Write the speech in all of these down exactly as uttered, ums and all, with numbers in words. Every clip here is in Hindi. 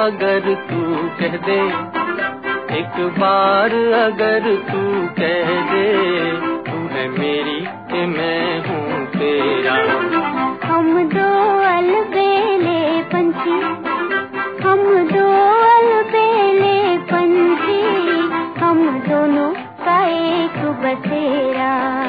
अगर तू कह दे, एक बार अगर तू कह दे, तू है मेरी कि मैं हूँ तेरा। हम दो अलबेले पंछी, हम दो अलबेले पंछी, हम दोनों का एक बसेरा।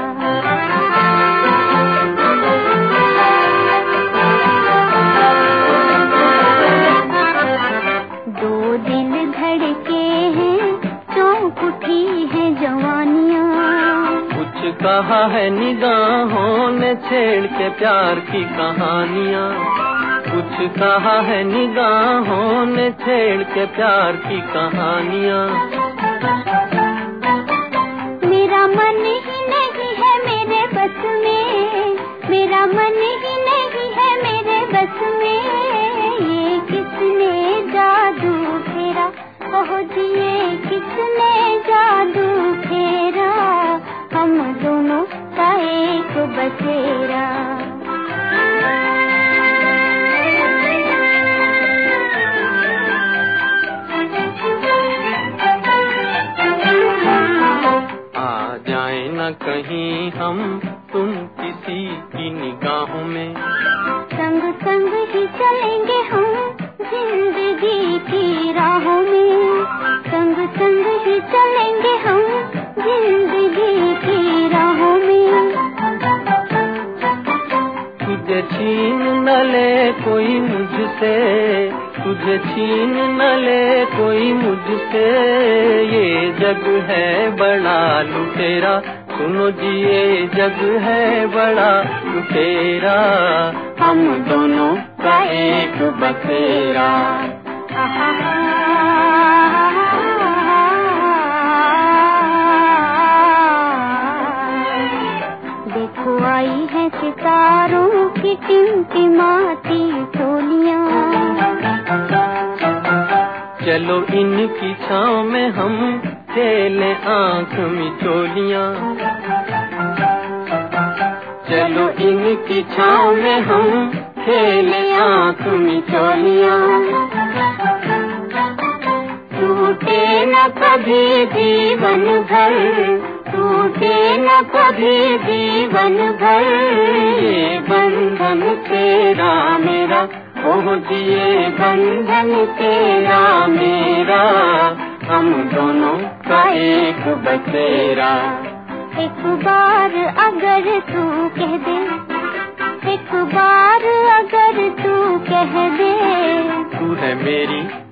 दो दिल धड़के हैं, चौंक उठी है जवानियाँ। कुछ कहा है निगाहों ने छेड़ के प्यार की कहानियाँ, कुछ कहा है निगाहों ने छेड़ के प्यार की कहानियाँ। मेरा मन ही नहीं है मेरे बस में, मेरा मन ही नहीं है मेरे बस में, ये किसने जादू फेरा, कहो दिए किसने जादू फेरा, हम दोनों का एक बसेरा। आ जाए न कहीं हम तुम किसी की निगाहों में, संग संग ही चलेंगे हम जिंदगी की राहों में, संग संग ही चलेंगे हम जिंदगी की राहों में। तुझे छीन न ले कोई मुझसे, तुझे छीन न ले कोई मुझसे, ये जग है बड़ा लुटेरा, सुनो जी ये जग है बड़ा लुटेरा, हम दोनों का एक बसेरा। देखो आई है सितारों की टिमटिमाती टोलियां, चलो इनकी छाँव में हम खेले आँख मिचोलियाँ, चलो इनकी छाँव में हम खेले आँख मिचोलियाँ। टूटे न कभी जीवन भर, टूटे न कभी जीवन भर, ये बंधन तेरा मेरा, ओह जिए बंधन तेरा मेरा, हम दोनों का एक बसेरा। एक बार अगर तू कह दे, एक बार अगर तू कह दे, तू है मेरी